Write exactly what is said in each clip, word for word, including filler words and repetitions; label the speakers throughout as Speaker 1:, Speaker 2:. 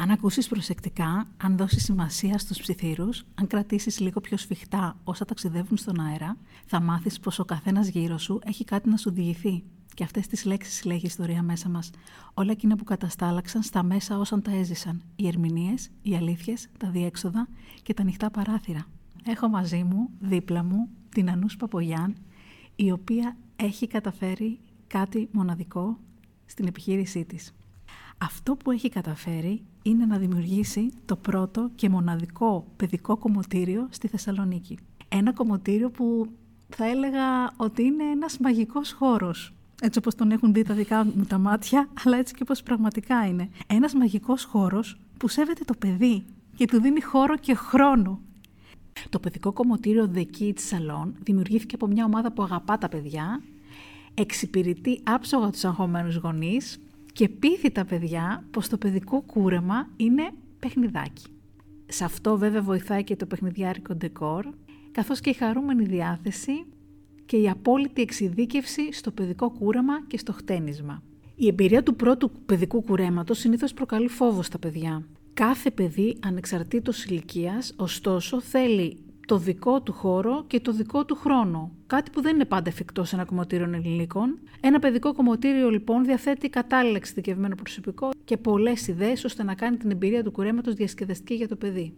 Speaker 1: Αν ακούσεις προσεκτικά, αν δώσεις σημασία στους ψιθύρους, αν κρατήσεις λίγο πιο σφιχτά όσα ταξιδεύουν στον αέρα, θα μάθεις πως ο καθένας γύρω σου έχει κάτι να σου διηγηθεί. Και αυτές τις λέξεις λέγει η ιστορία μέσα μας. Όλα εκείνα που καταστάλαξαν στα μέσα όσων τα έζησαν. Οι ερμηνείες, οι αλήθειες, τα διέξοδα και τα ανοιχτά παράθυρα. Έχω μαζί μου, δίπλα μου, την Ανούς Παπογιάν, η οποία έχει καταφέρει κάτι μοναδικό στην επιχείρησή της. Αυτό που έχει καταφέρει είναι να δημιουργήσει το πρώτο και μοναδικό παιδικό κομμωτήριο στη Θεσσαλονίκη. Ένα κομμωτήριο που θα έλεγα ότι είναι ένας μαγικός χώρος. Έτσι όπως τον έχουν δει τα δικά μου τα μάτια, αλλά έτσι και όπως πραγματικά είναι. Ένας μαγικός χώρος που σέβεται το παιδί και του δίνει χώρο και χρόνο. Το παιδικό κομμωτήριο The Kids Salon δημιουργήθηκε από μια ομάδα που αγαπά τα παιδιά, εξυπηρετεί άψογα τους αγχωμένους γονείς και πείθει τα παιδιά πως το παιδικό κούρεμα είναι παιχνιδάκι. Σε αυτό βέβαια βοηθάει και το παιχνιδιάρικο ντεκόρ, καθώς και η χαρούμενη διάθεση και η απόλυτη εξειδίκευση στο παιδικό κούρεμα και στο χτένισμα. Η εμπειρία του πρώτου παιδικού κουρέματος συνήθως προκαλεί φόβο στα παιδιά. Κάθε παιδί, ανεξαρτήτως ηλικίας, ωστόσο θέλει το δικό του χώρο και το δικό του χρόνο. Κάτι που δεν είναι πάντα εφικτό σε ένα κομμωτήριο ενηλίκων. Ένα παιδικό κομμωτήριο λοιπόν διαθέτει κατάλληλα εξειδικευμένο προσωπικό και πολλές ιδέες ώστε να κάνει την εμπειρία του κουρέματος διασκεδαστική για το παιδί.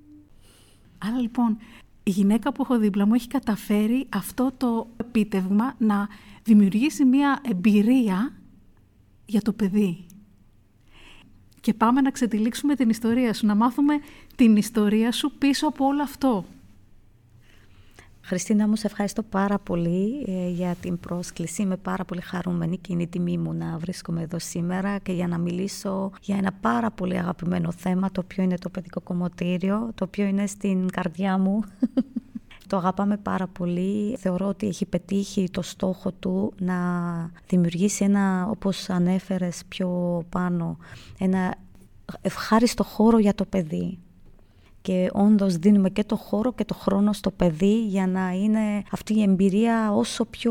Speaker 1: Άρα λοιπόν η γυναίκα που έχω δίπλα μου έχει καταφέρει αυτό το επίτευγμα να δημιουργήσει μια εμπειρία για το παιδί. Και πάμε να ξετυλίξουμε την ιστορία σου, να μάθουμε την ιστορία σου πίσω από όλο αυτό.
Speaker 2: Χριστίνα μου, σε ευχαριστώ πάρα πολύ ε, για την πρόσκληση. Είμαι πάρα πολύ χαρούμενη και είναι η τιμή μου να βρίσκομαι εδώ σήμερα και για να μιλήσω για ένα πάρα πολύ αγαπημένο θέμα, το οποίο είναι το παιδικό κομμωτήριο, το οποίο είναι στην καρδιά μου. Το αγαπάμε πάρα πολύ. Θεωρώ ότι έχει πετύχει το στόχο του να δημιουργήσει ένα, όπως ανέφερες πιο πάνω, ένα ευχάριστο χώρο για το παιδί. Και όντως δίνουμε και το χώρο και το χρόνο στο παιδί για να είναι αυτή η εμπειρία όσο πιο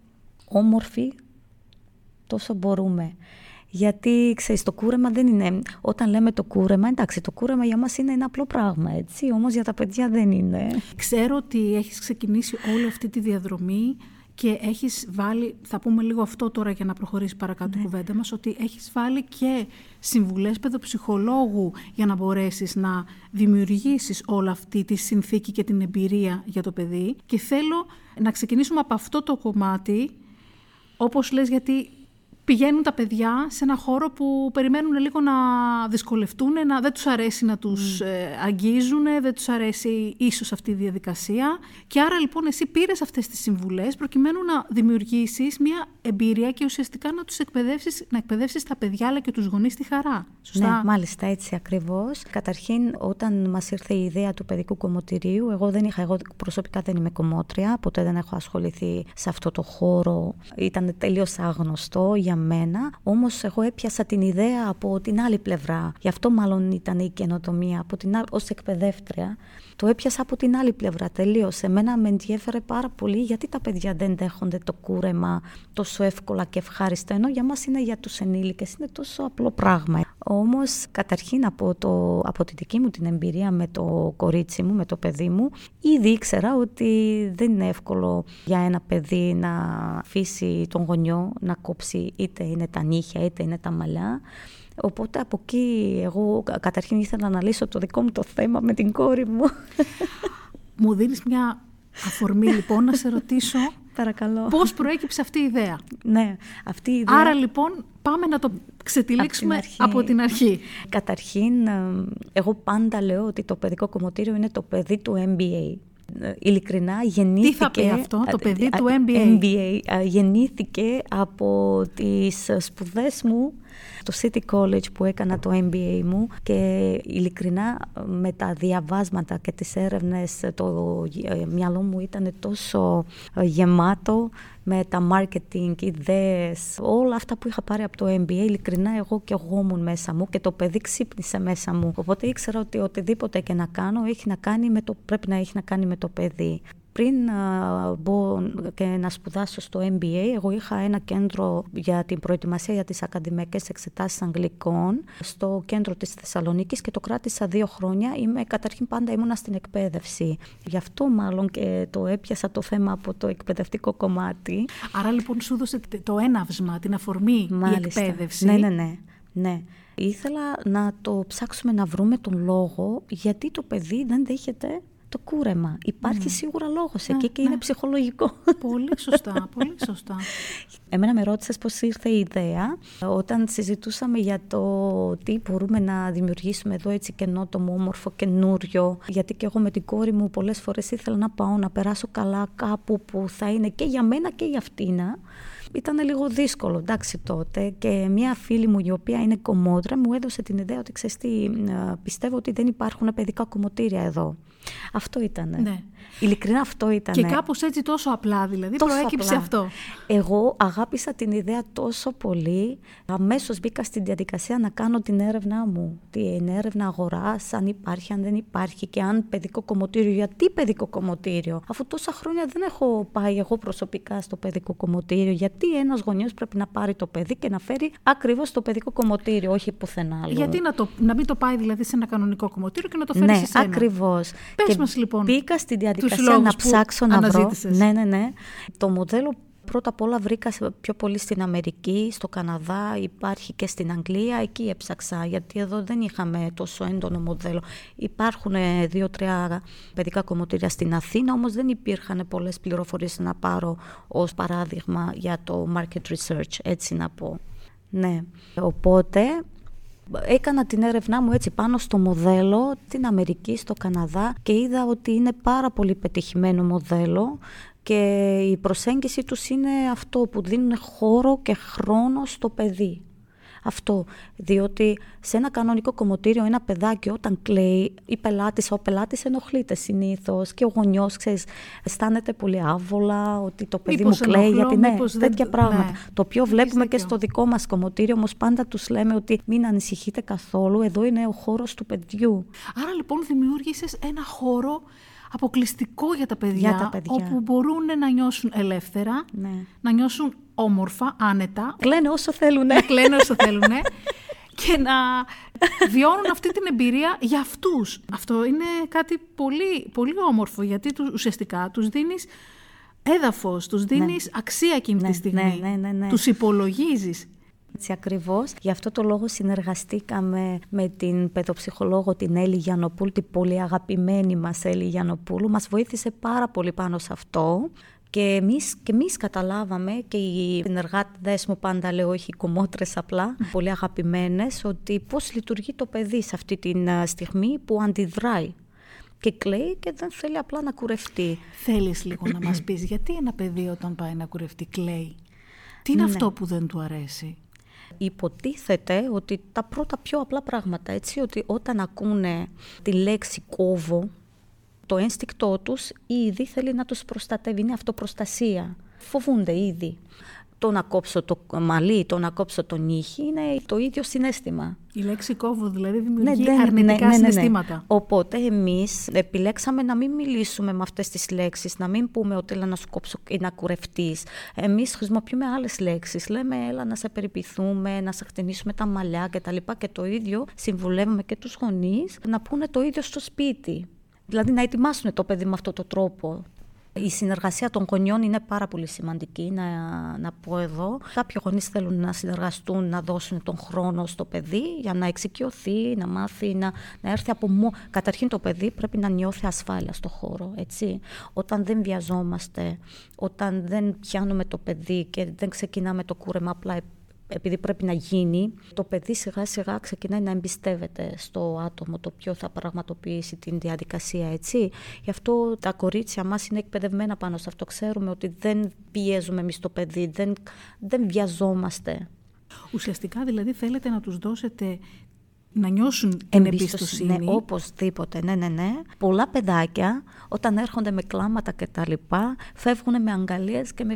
Speaker 2: όμορφη τόσο μπορούμε. Γιατί, ξέρεις, το κούρεμα δεν είναι... Όταν λέμε το κούρεμα, εντάξει, το κούρεμα για μας είναι ένα απλό πράγμα, έτσι, όμως για τα παιδιά δεν είναι.
Speaker 1: Ξέρω ότι έχεις ξεκινήσει όλη αυτή τη διαδρομή και έχεις βάλει, θα πούμε λίγο αυτό τώρα για να προχωρήσει παρακάτω η κουβέντα μας, ότι έχεις βάλει και συμβουλές παιδοψυχολόγου για να μπορέσεις να δημιουργήσεις όλη αυτή τη συνθήκη και την εμπειρία για το παιδί. Και θέλω να ξεκινήσουμε από αυτό το κομμάτι, όπως λες, γιατί πηγαίνουν τα παιδιά σε ένα χώρο που περιμένουν λίγο να δυσκολευτούν, να, δεν τους αρέσει να τους mm. ε, αγγίζουν, δεν τους αρέσει ίσως αυτή η διαδικασία. Και άρα λοιπόν εσύ πήρες αυτές τις συμβουλές προκειμένου να δημιουργήσεις μια εμπειρία και ουσιαστικά να τους εκπαιδεύσεις, να εκπαιδεύσεις τα παιδιά αλλά και τους γονείς στη χαρά. Σωστά?
Speaker 2: Ναι, μάλιστα, έτσι ακριβώς. Καταρχήν, όταν μας ήρθε η ιδέα του παιδικού κομμωτηρίου, εγώ δεν είχα, εγώ προσωπικά δεν είμαι κομμότρια, ποτέ δεν έχω ασχοληθεί σε αυτό το χώρο. Ήταν τελείως άγνωστο για μένα, όμως εγώ έπιασα την ιδέα από την άλλη πλευρά. Γι' αυτό μάλλον ήταν η καινοτομία, από την άλλη, ως εκπαιδεύτρια. Το έπιασα από την άλλη πλευρά τελείως. Εμένα με ενδιέφερε πάρα πολύ γιατί τα παιδιά δεν δέχονται το κούρεμα τόσο εύκολα και ευχάριστα, ενώ για μας είναι, για τους ενήλικες, είναι τόσο απλό πράγμα. Όμως, καταρχήν από, το, από τη δική μου την εμπειρία με το κορίτσι μου, με το παιδί μου, ήδη ήξερα ότι δεν είναι εύκολο για ένα παιδί να αφήσει τον γονιό να κόψει είτε είναι τα νύχια είτε είναι τα μαλλιά. Οπότε από εκεί εγώ καταρχήν ήθελα να λύσω το δικό μου το θέμα με την κόρη μου.
Speaker 1: Μου δίνεις μια αφορμή λοιπόν να σε ρωτήσω.
Speaker 2: Παρακαλώ.
Speaker 1: Πώς προέκυψε αυτή η ιδέα.
Speaker 2: Ναι, αυτή η ιδέα.
Speaker 1: Άρα λοιπόν πάμε να το ξετυλίξουμε από την, από την αρχή.
Speaker 2: Καταρχήν, εγώ πάντα λέω ότι το παιδικό κομμωτήριο είναι το παιδί του εμ μπι έι. Ειλικρινά γεννήθηκε...
Speaker 1: Τι θα πει αυτό, το παιδί του εμ μπι έι.
Speaker 2: εμ μπι έι γεννήθηκε από τις σπουδές μου στο City College που έκανα το εμ μπι έι μου και ειλικρινά με τα διαβάσματα και τις έρευνες το μυαλό μου ήταν τόσο γεμάτο με τα marketing, ιδέες, όλα αυτά που είχα πάρει από το εμ μπι έι, ειλικρινά εγώ και εγώ ήμουν μέσα μου και το παιδί ξύπνησε μέσα μου. Οπότε ήξερα ότι οτιδήποτε και να κάνω έχει να κάνει με το, πρέπει να έχει να κάνει με το παιδί. Πριν μπω και να σπουδάσω στο εμ μπι έι, εγώ είχα ένα κέντρο για την προετοιμασία για τις ακαδημαϊκές εξετάσεις αγγλικών στο κέντρο της Θεσσαλονίκης και το κράτησα δύο χρόνια. Είμαι, καταρχήν πάντα ήμουνα στην εκπαίδευση. Γι' αυτό μάλλον και το έπιασα το θέμα από το εκπαιδευτικό κομμάτι.
Speaker 1: Άρα λοιπόν σου έδωσε το έναυσμα, την αφορμή, μάλιστα, η εκπαίδευση.
Speaker 2: Ναι, ναι, ναι, ναι. Ήθελα να το ψάξουμε να βρούμε τον λόγο γιατί το παιδί δεν δέχεται το κούρεμα. Υπάρχει mm. σίγουρα λόγος εκεί yeah, και είναι yeah. ψυχολογικό.
Speaker 1: Πολύ σωστά, πολύ σωστά.
Speaker 2: Εμένα με ρώτησες πώς ήρθε η ιδέα. Όταν συζητούσαμε για το τι μπορούμε να δημιουργήσουμε εδώ έτσι καινότομο, όμορφο, καινούριο. Γιατί και εγώ με την κόρη μου πολλές φορές ήθελα να πάω να περάσω καλά κάπου που θα είναι και για μένα και για αυτήνα. Ήταν λίγο δύσκολο, εντάξει, τότε. Και μια φίλη μου, η οποία είναι κομμότρα, μου έδωσε την ιδέα ότι, ξέρεις τι, πιστεύω ότι δεν υπάρχουν παιδικά κομμωτήρια εδώ. Αυτό ήτανε.
Speaker 1: Ναι.
Speaker 2: Ειλικρινά αυτό ήτανε.
Speaker 1: Και κάπως έτσι τόσο απλά, δηλαδή, τόσο προέκυψε απλά. Αυτό.
Speaker 2: Εγώ αγάπησα την ιδέα τόσο πολύ. Αμέσως μπήκα στην διαδικασία να κάνω την έρευνά μου. Την έρευνα αγοράς, αν υπάρχει, αν δεν υπάρχει και αν παιδικό κομμωτήριο. Γιατί παιδικό κομμωτήριο, αφού τόσα χρόνια δεν έχω πάει εγώ προσωπικά στο παιδικό κομμωτήριο. Γιατί ένας γονιός πρέπει να πάρει το παιδί και να φέρει ακριβώς στο παιδικό κομμωτήριο, όχι πουθενά άλλο.
Speaker 1: Γιατί να, το, να μην το πάει δηλαδή σε ένα κανονικό κομμωτήριο και να το φέρει
Speaker 2: ναι,
Speaker 1: σε σένα.
Speaker 2: Ακριβώς.
Speaker 1: Πες
Speaker 2: και
Speaker 1: μας λοιπόν.
Speaker 2: Μπήκα στη διαδικασία να ψάξω να βρω. Ναι, ναι, ναι. Το μοντέλο πρώτα απ' όλα βρήκα πιο πολύ στην Αμερική, στο Καναδά, υπάρχει και στην Αγγλία, εκεί έψαξα, γιατί εδώ δεν είχαμε τόσο έντονο μοντέλο. Υπάρχουν δύο-τρία παιδικά κομμωτήρια στην Αθήνα, όμως δεν υπήρχαν πολλές πληροφορίες να πάρω ως παράδειγμα για το market research, έτσι να πω. Ναι, οπότε έκανα την έρευνά μου έτσι πάνω στο μοντέλο, την Αμερική, στο Καναδά και είδα ότι είναι πάρα πολύ πετυχημένο μοντέλο και η προσέγγιση τους είναι αυτό που δίνουν χώρο και χρόνο στο παιδί. Αυτό, διότι σε ένα κανονικό κομμωτήριο ένα παιδάκι όταν κλαίει, η πελάτης, ο πελάτης ενοχλείται συνήθως και ο γονιός, ξέρεις, αισθάνεται πολύ άβολα ότι το παιδί
Speaker 1: μήπως
Speaker 2: μου κλαίει,
Speaker 1: ενοχλώ,
Speaker 2: γιατί ναι,
Speaker 1: μήπως
Speaker 2: τέτοια
Speaker 1: δεν...
Speaker 2: πράγματα.
Speaker 1: Ναι.
Speaker 2: Το οποίο βλέπουμε και στο δικό μας κομμωτήριο, όμως πάντα τους λέμε ότι μην ανησυχείτε καθόλου, εδώ είναι ο χώρος του παιδιού.
Speaker 1: Άρα λοιπόν δημιούργησες ένα χώρο αποκλειστικό για τα παιδιά,
Speaker 2: για τα παιδιά.
Speaker 1: Όπου μπορούν να νιώσουν ελεύθερα,
Speaker 2: ναι.
Speaker 1: να νιώσουν όμορφα, άνετα.
Speaker 2: Κλαίνε όσο θέλουνε.
Speaker 1: Να κλαίνε όσο θέλουνε και να βιώνουν αυτή την εμπειρία για αυτούς. Αυτό είναι κάτι πολύ, πολύ όμορφο, γιατί τους, ουσιαστικά τους δίνεις έδαφος, τους δίνεις ναι. αξία εκείνη
Speaker 2: ναι,
Speaker 1: τη στιγμή.
Speaker 2: Ναι, ναι, ναι, ναι.
Speaker 1: Τους υπολογίζεις.
Speaker 2: Έτσι ακριβώς. Γι' αυτό το λόγο συνεργαστήκαμε με την παιδοψυχολόγο την Έλλη Γιαννοπούλου, την πολύ αγαπημένη μας Έλλη Γιαννοπούλου. Μας βοήθησε πάρα πολύ πάνω σε αυτό. Και εμείς, και εμείς καταλάβαμε, και οι συνεργάτες μου πάντα λέω, όχι οι κομμότρες απλά, πολύ αγαπημένες, ότι πώς λειτουργεί το παιδί σε αυτή τη στιγμή που αντιδράει. Και κλαίει και δεν θέλει απλά να κουρευτεί.
Speaker 1: Θέλεις λίγο να μας πεις γιατί ένα παιδί όταν πάει να κουρευτεί κλαίει? Τι είναι ναι. αυτό που δεν του αρέσει?
Speaker 2: Υποτίθεται ότι τα πρώτα πιο απλά πράγματα, έτσι, ότι όταν ακούνε τη λέξη κόβω, το ένστικτό τους ήδη θέλει να τους προστατεύει, είναι αυτοπροστασία. Φοβούνται ήδη. Το να κόψω το μαλλί, το να κόψω το νύχι είναι το ίδιο συναίσθημα.
Speaker 1: Η λέξη κόβω δηλαδή δημιουργεί
Speaker 2: ναι, ναι,
Speaker 1: αρνητικά
Speaker 2: ναι, ναι, ναι,
Speaker 1: συναισθήματα.
Speaker 2: Ναι. Οπότε εμείς επιλέξαμε να μην μιλήσουμε με αυτές τις λέξεις, να μην πούμε ότι έλα να σου κόψω ή να κουρευτείς. Εμείς χρησιμοποιούμε άλλες λέξεις. Λέμε έλα να σε περιποιηθούμε, να σε χτενίσουμε τα μαλλιά κτλ. Και το ίδιο συμβουλεύουμε και τους γονείς να πούνε το ίδιο στο σπίτι. Δηλαδή να ετοιμάσουν το παιδί με αυτόν τον τρόπο. Η συνεργασία των γονιών είναι πάρα πολύ σημαντική, να, να πω εδώ. Κάποιοι γονείς θέλουν να συνεργαστούν, να δώσουν τον χρόνο στο παιδί για να εξοικειωθεί, να μάθει, να, να έρθει από μόνο. Καταρχήν το παιδί πρέπει να νιώθει ασφάλεια στο χώρο, έτσι. Όταν δεν βιαζόμαστε, όταν δεν πιάνουμε το παιδί και δεν ξεκινάμε το κούρεμα απλά επειδή πρέπει να γίνει, το παιδί σιγά σιγά ξεκινάει να εμπιστεύεται στο άτομο το οποίο θα πραγματοποιήσει την διαδικασία, έτσι. Γι' αυτό τα κορίτσια μας είναι εκπαιδευμένα πάνω σε αυτό. Ξέρουμε ότι δεν πιέζουμε εμείς το παιδί, δεν, δεν βιαζόμαστε.
Speaker 1: Ουσιαστικά δηλαδή θέλετε να τους δώσετε να νιώσουν την εμπιστοσύνη.
Speaker 2: Ναι, οπωσδήποτε, ναι, ναι, ναι. Πολλά παιδάκια όταν έρχονται με κλάματα και τα λοιπά, φεύγουν με αγκαλίες και με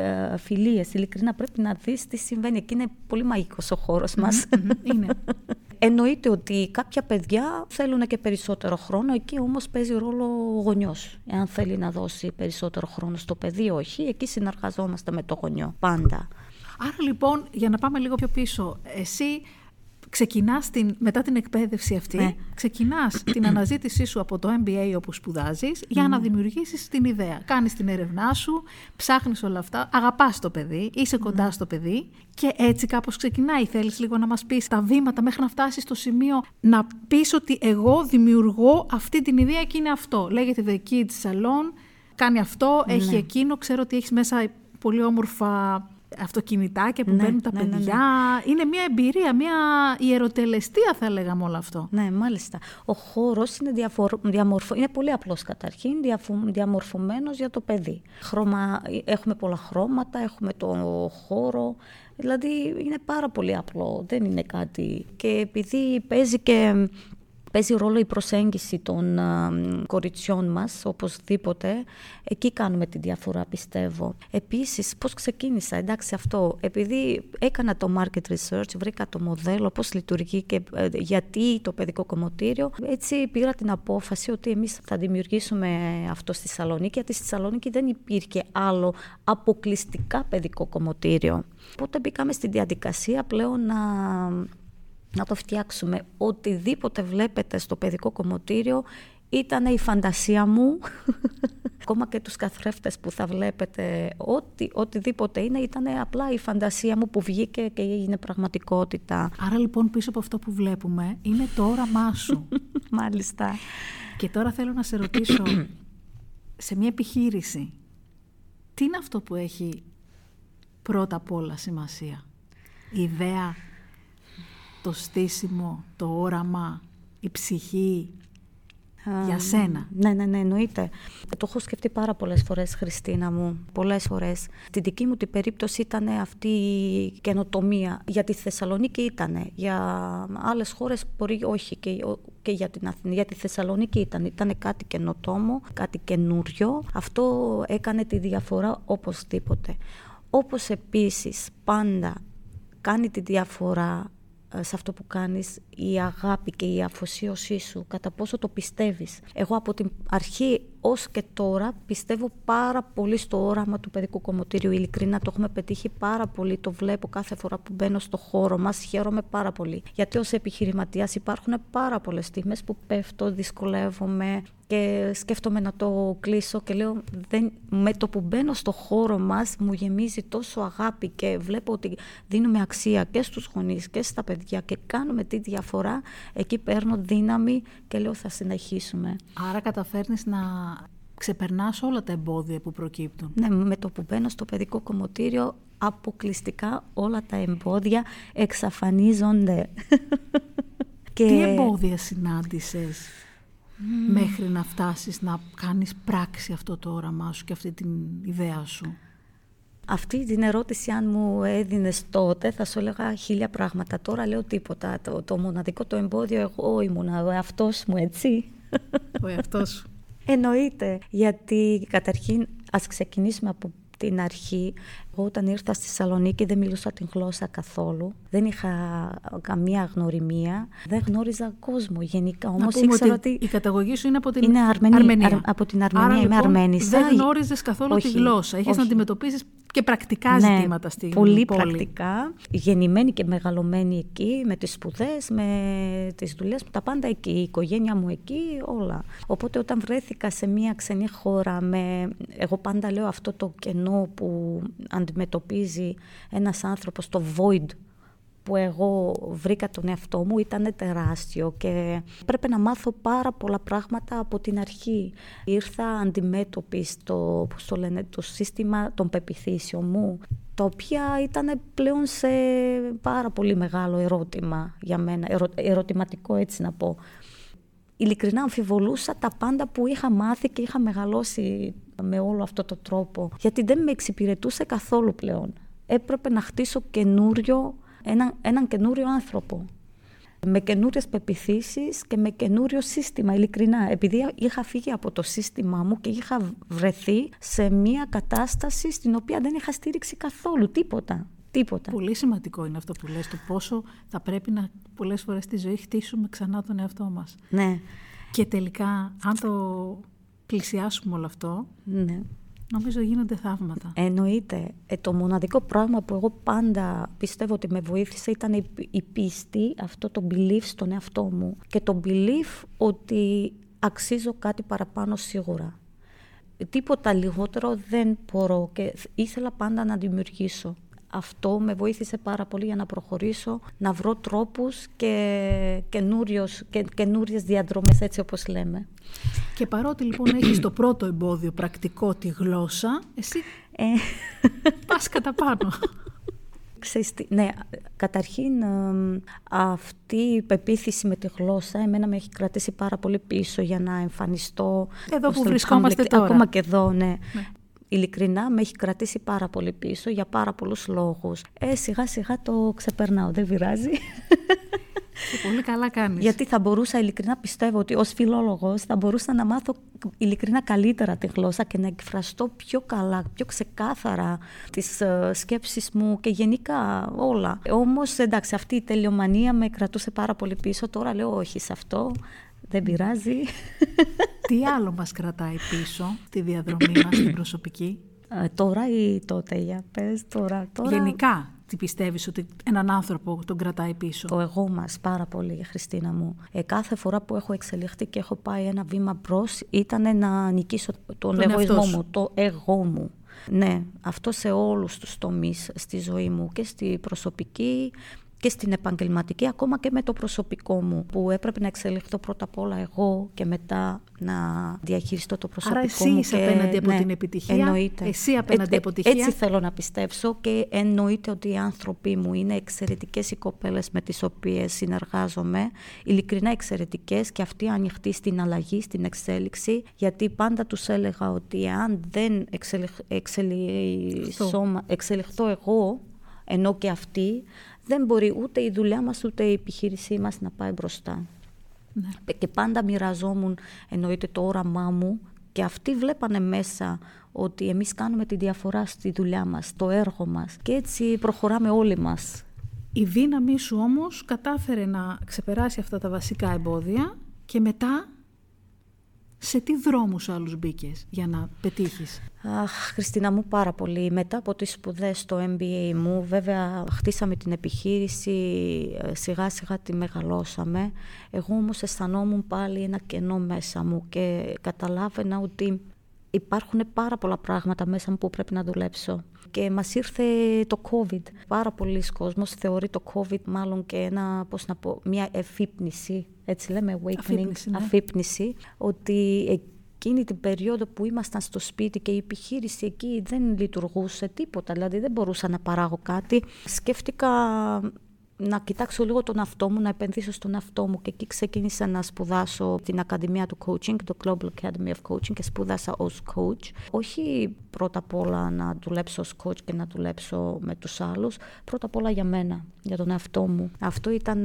Speaker 2: φιλίες. Ειλικρινά πρέπει να δεις τι συμβαίνει. Εκεί είναι πολύ μαγικός ο χώρος μας.
Speaker 1: Mm-hmm, είναι.
Speaker 2: εννοείται ότι κάποια παιδιά θέλουν και περισσότερο χρόνο, εκεί όμως παίζει ρόλο ο γονιός. Εάν θέλει να δώσει περισσότερο χρόνο στο παιδί, όχι, εκεί συνεργαζόμαστε με το γονιό, πάντα.
Speaker 1: Άρα λοιπόν, για να πάμε λίγο πιο πίσω, εσύ ξεκινάς την, μετά την εκπαίδευση αυτή, ναι. ξεκινάς την αναζήτησή σου από το εμ μπι έι όπου σπουδάζεις, για mm. να δημιουργήσεις την ιδέα. Κάνεις την έρευνά σου, ψάχνεις όλα αυτά, αγαπάς το παιδί, είσαι κοντά mm. στο παιδί και έτσι κάπως ξεκινάει. Θέλεις λίγο να μας πεις τα βήματα μέχρι να φτάσεις στο σημείο να πεις ότι εγώ δημιουργώ αυτή την ιδέα και είναι αυτό. Λέγεται The Kids Salon, κάνει αυτό, mm. έχει εκείνο, ξέρω ότι έχεις μέσα πολύ όμορφα αυτοκινητάκια που ναι, μπαίνουν τα ναι, παιδιά. Ναι, ναι. Είναι μια εμπειρία, μια ιεροτελεστία θα λέγαμε όλο αυτό.
Speaker 2: Ναι, μάλιστα. Ο χώρος είναι, διαφορ... διαμορφω... είναι πολύ απλός καταρχήν, διαφο... διαμορφωμένος για το παιδί. Χρώμα... Έχουμε πολλά χρώματα, έχουμε το χώρο, δηλαδή είναι πάρα πολύ απλό, δεν είναι κάτι. Και επειδή παίζει και... Παίζει ρόλο η προσέγγιση των α, κοριτσιών μας, οπωσδήποτε. Εκεί κάνουμε τη διαφορά, πιστεύω. Επίσης, πώς ξεκίνησα, εντάξει αυτό, επειδή έκανα το market research, βρήκα το μοντέλο, πώς λειτουργεί και ε, γιατί το παιδικό κομμωτήριο, έτσι πήρα την απόφαση ότι εμείς θα δημιουργήσουμε αυτό στη Θεσσαλονίκη, γιατί στη Θεσσαλονίκη δεν υπήρχε άλλο αποκλειστικά παιδικό κομμωτήριο. Οπότε μπήκαμε στη διαδικασία πλέον να... να το φτιάξουμε. Οτιδήποτε βλέπετε στο παιδικό κομμωτήριο ήταν η φαντασία μου. Ακόμα και τους καθρέφτες που θα βλέπετε, ό,τι, οτιδήποτε είναι, ήταν απλά η φαντασία μου που βγήκε και είναι πραγματικότητα.
Speaker 1: Άρα λοιπόν πίσω από αυτό που βλέπουμε είναι το όραμά σου.
Speaker 2: Μάλιστα.
Speaker 1: Και τώρα θέλω να σε ρωτήσω, σε μια επιχείρηση, τι είναι αυτό που έχει πρώτα απ' όλα σημασία? Η ιδέα, το στήσιμο, το όραμα, η ψυχή, uh, για σένα?
Speaker 2: Ναι, ναι, ναι, εννοείται. Το έχω σκεφτεί πάρα πολλές φορές, Χριστίνα μου, πολλές φορές. Στην δική μου την περίπτωση ήταν αυτή η καινοτομία. Για τη Θεσσαλονίκη ήταν, για άλλες χώρες μπορεί όχι, και, και για την Αθήνα. Για τη Θεσσαλονίκη ήταν, ήταν κάτι καινοτόμο, κάτι καινούριο. Αυτό έκανε τη διαφορά οπωσδήποτε. Όπως επίσης πάντα κάνει τη διαφορά σε αυτό που κάνεις η αγάπη και η αφοσίωσή σου, κατά πόσο το πιστεύεις. Εγώ από την αρχή ως και τώρα πιστεύω πάρα πολύ στο όραμα του παιδικού κομμωτήριου. Ειλικρινά το έχουμε πετύχει πάρα πολύ, το βλέπω κάθε φορά που μπαίνω στο χώρο μας, χαίρομαι πάρα πολύ. Γιατί ως επιχειρηματίας υπάρχουν πάρα πολλές στιγμές που πέφτω, δυσκολεύομαι και σκέφτομαι να το κλείσω και λέω δεν, με το που μπαίνω στο χώρο μας μου γεμίζει τόσο αγάπη και βλέπω ότι δίνουμε αξία και στους γονείς και στα παιδιά και κάνουμε τη διαφορά, εκεί παίρνω δύναμη και λέω θα συνεχίσουμε.
Speaker 1: Άρα καταφέρνεις να ξεπερνάς όλα τα εμπόδια που προκύπτουν.
Speaker 2: Ναι, με το που μπαίνω στο παιδικό κομμωτήριο αποκλειστικά όλα τα εμπόδια εξαφανίζονται.
Speaker 1: Και... Τι εμπόδια συνάντησες mm. μέχρι να φτάσεις να κάνεις πράξη αυτό το όραμά σου και αυτή την ιδέα σου?
Speaker 2: Αυτή την ερώτηση αν μου έδινες τότε θα σου έλεγα χίλια πράγματα. Τώρα λέω τίποτα. Το, το μοναδικό το εμπόδιο εγώ ήμουν, ο εαυτός μου, έτσι.
Speaker 1: Ο εαυτός σου.
Speaker 2: Εννοείται, γιατί καταρχήν ας ξεκινήσουμε από την αρχή. Εγώ όταν ήρθα στη Θεσσαλονίκη δεν μιλούσα την γλώσσα καθόλου. Δεν είχα καμία γνωριμία. Δεν γνώριζα κόσμο γενικά. Όμως ήξερα ότι,
Speaker 1: ότι η καταγωγή σου είναι από την
Speaker 2: είναι Αρμενία.
Speaker 1: Αρμενία.
Speaker 2: Αρ, από την Αρμενία.
Speaker 1: Άρα,
Speaker 2: είμαι
Speaker 1: λοιπόν,
Speaker 2: Αρμένισσα.
Speaker 1: Δεν γνώριζες καθόλου όχι, τη γλώσσα. Είχες να αντιμετωπίσεις και πρακτικά
Speaker 2: ναι,
Speaker 1: ζητήματα στην
Speaker 2: πολύ
Speaker 1: πόλη.
Speaker 2: Πρακτικά. Γεννημένη και μεγαλωμένη εκεί, με τις σπουδές, με τις δουλειές, τα πάντα εκεί. Η οικογένεια μου εκεί, όλα. Οπότε όταν βρέθηκα σε μια ξενή χώρα, με, εγώ πάντα λέω αυτό το κενό που αντιμετωπίζει ένας άνθρωπος, το void που εγώ βρήκα τον εαυτό μου, ήταν τεράστιο και πρέπει να μάθω πάρα πολλά πράγματα από την αρχή. Ήρθα αντιμέτωπη στο, πώς το λένε, το σύστημα των πεποιθήσεων μου, τα οποία ήταν πλέον σε πάρα πολύ μεγάλο ερώτημα για μένα, ερω, ερωτηματικό έτσι να πω. Ειλικρινά αμφιβολούσα τα πάντα που είχα μάθει και είχα μεγαλώσει με όλο αυτό το τρόπο, γιατί δεν με εξυπηρετούσε καθόλου πλέον. Έπρεπε να χτίσω καινούριο, έναν, έναν καινούριο άνθρωπο, με καινούριες πεποιθήσεις και με καινούριο σύστημα, ειλικρινά. Επειδή είχα φύγει από το σύστημά μου και είχα βρεθεί σε μια κατάσταση στην οποία δεν είχα στήριξη καθόλου, τίποτα. Τίποτα.
Speaker 1: Πολύ σημαντικό είναι αυτό που λες, το πόσο θα πρέπει να πολλές φορές στη ζωή χτίσουμε ξανά τον εαυτό μας.
Speaker 2: Ναι.
Speaker 1: Και τελικά, αν το πλησιάσουμε όλο αυτό,
Speaker 2: Ναι.
Speaker 1: νομίζω γίνονται θαύματα.
Speaker 2: Εννοείται. Ε, το μοναδικό πράγμα που εγώ πάντα πιστεύω ότι με βοήθησε ήταν η, η πίστη, αυτό το belief στον εαυτό μου. Και το belief ότι αξίζω κάτι παραπάνω σίγουρα. Τίποτα λιγότερο δεν μπορώ και ήθελα πάντα να δημιουργήσω. Αυτό με βοήθησε πάρα πολύ για να προχωρήσω, να βρω τρόπους και καινούριες διαδρομές, έτσι όπως λέμε.
Speaker 1: Και παρότι λοιπόν έχεις το πρώτο εμπόδιο πρακτικό, τη γλώσσα, εσύ
Speaker 2: ε...
Speaker 1: πας κατά πάνω.
Speaker 2: Ξέρεις τι, ναι, καταρχήν αυτή η πεποίθηση με τη γλώσσα εμένα με έχει κρατήσει πάρα πολύ πίσω για να εμφανιστώ.
Speaker 1: Εδώ που βρισκόμαστε τώρα.
Speaker 2: Ακόμα και εδώ, ναι.
Speaker 1: ναι.
Speaker 2: Ειλικρινά με έχει κρατήσει πάρα πολύ πίσω για πάρα πολλούς λόγους. Ε, σιγά σιγά το ξεπερνάω, δεν πειράζει.
Speaker 1: Και πολύ καλά κάνεις.
Speaker 2: Γιατί θα μπορούσα, ειλικρινά πιστεύω ότι ως φιλόλογος θα μπορούσα να μάθω ειλικρινά καλύτερα τη γλώσσα και να εκφραστώ πιο καλά, πιο ξεκάθαρα τις uh, σκέψεις μου και γενικά όλα. Όμως εντάξει, αυτή η τελειομανία με κρατούσε πάρα πολύ πίσω. Τώρα λέω όχι σε αυτό, δεν πειράζει.
Speaker 1: Τι άλλο μας κρατάει πίσω τη διαδρομή μας, την προσωπική?
Speaker 2: Uh, τώρα ή τότε, για πες τώρα, τώρα.
Speaker 1: Γενικά. Τι πιστεύεις ότι έναν άνθρωπο τον κρατάει πίσω?
Speaker 2: Το εγώ μας πάρα πολύ, Χριστίνα μου. Ε, κάθε φορά που έχω εξελιχθεί και έχω πάει ένα βήμα μπρος ήταν να νικήσω τον, τον εγωισμό μου, το εγώ μου. Ναι, αυτό σε όλους τους τομείς στη ζωή μου και στη προσωπική και στην επαγγελματική, ακόμα και με το προσωπικό μου, που έπρεπε να εξελιχθώ πρώτα απ' όλα εγώ και μετά να διαχειριστώ το προσωπικό
Speaker 1: Άρα εσύ
Speaker 2: μου.
Speaker 1: είσαι
Speaker 2: και...
Speaker 1: απέναντι από
Speaker 2: ναι,
Speaker 1: την επιτυχία,
Speaker 2: εννοείται.
Speaker 1: εσύ απέναντι
Speaker 2: ε,
Speaker 1: από τη επιτυχία.
Speaker 2: Έτσι θέλω να πιστέψω και εννοείται ότι οι άνθρωποι μου είναι εξαιρετικές οι κοπέλες με τις οποίες συνεργάζομαι, ειλικρινά εξαιρετικές και αυτοί ανοιχτοί στην αλλαγή, στην εξέλιξη, γιατί πάντα τους έλεγα ότι αν δεν εξελιχ... εξελιχθώ... εξελιχθώ εγώ, ενώ και αυτοί, δεν μπορεί ούτε η δουλειά μας ούτε η επιχείρησή μας να πάει μπροστά. Ναι. Και πάντα μοιραζόμουν, εννοείται, το όραμά μου και αυτοί βλέπανε μέσα ότι εμείς κάνουμε τη διαφορά στη δουλειά μας, το έργο μας και έτσι προχωράμε όλοι μας.
Speaker 1: Η δύναμή σου όμως κατάφερε να ξεπεράσει αυτά τα βασικά εμπόδια και μετά σε τι δρόμους άλλους μπήκες για να πετύχεις?
Speaker 2: Αχ, Χριστίνα μου, πάρα πολύ. Μετά από τις σπουδές στο εμ μπι έι μου, βέβαια χτίσαμε την επιχείρηση, σιγά σιγά τη μεγαλώσαμε. Εγώ όμως αισθανόμουν πάλι ένα κενό μέσα μου και καταλάβαινα ότι υπάρχουν πάρα πολλά πράγματα μέσα μου που πρέπει να δουλέψω. Και μας ήρθε το COVID. Πάρα πολλοί κόσμος θεωρεί το COVID μάλλον και ένα, πώς να πω, μια εφύπνιση, έτσι λέμε, awakening,
Speaker 1: αφύπνιση, ναι.
Speaker 2: αφύπνιση, ότι εκείνη την περίοδο που ήμασταν στο σπίτι και η επιχείρηση εκεί δεν λειτουργούσε τίποτα, δηλαδή δεν μπορούσα να παράγω κάτι. Σκέφτηκα να κοιτάξω λίγο τον εαυτό μου, να επενδύσω στον εαυτό μου και εκεί ξεκίνησα να σπουδάσω την Ακαδημία του Coaching, το Global Academy of Coaching και σπούδασα ως coach. Όχι πρώτα απ' όλα να δουλέψω ως coach και να δουλέψω με τους άλλους, πρώτα απ' όλα για μένα, για τον εαυτό μου. Αυτό ήταν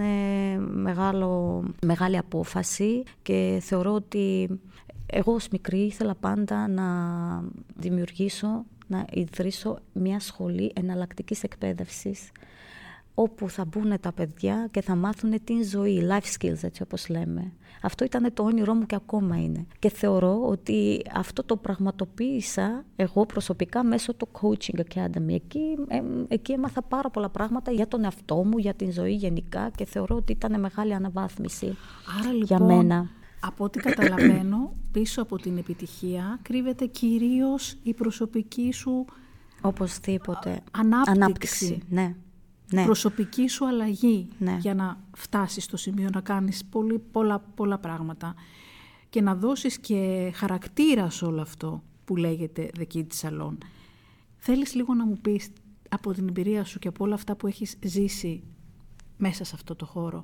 Speaker 2: μεγάλο, μεγάλη απόφαση και θεωρώ ότι εγώ ως μικρή ήθελα πάντα να δημιουργήσω, να ιδρύσω μια σχολή εναλλακτικής εκπαίδευσης όπου θα μπουν τα παιδιά και θα μάθουν την ζωή, life skills, έτσι όπως λέμε. Αυτό ήταν το όνειρό μου και ακόμα είναι. Και θεωρώ ότι αυτό το πραγματοποίησα εγώ προσωπικά μέσω του Coaching Academy. Εκεί, ε, εκεί έμαθα πάρα πολλά πράγματα για τον εαυτό μου, για την ζωή γενικά και θεωρώ ότι ήταν μεγάλη αναβάθμιση.
Speaker 1: Άρα, λοιπόν,
Speaker 2: για μένα.
Speaker 1: Από ό,τι καταλαβαίνω, πίσω από την επιτυχία κρύβεται κυρίως η προσωπική σου
Speaker 2: οπωσδήποτε.
Speaker 1: ανάπτυξη.
Speaker 2: Ανάπτυξη, ναι. Ναι.
Speaker 1: Προσωπική σου αλλαγή, ναι, για να φτάσεις στο σημείο να κάνεις πολύ, πολλά, πολλά πράγματα και να δώσεις και χαρακτήρα σε όλο αυτό που λέγεται The Kids Salon. Θέλεις λίγο να μου πεις από την εμπειρία σου και από όλα αυτά που έχεις ζήσει μέσα σε αυτό το χώρο,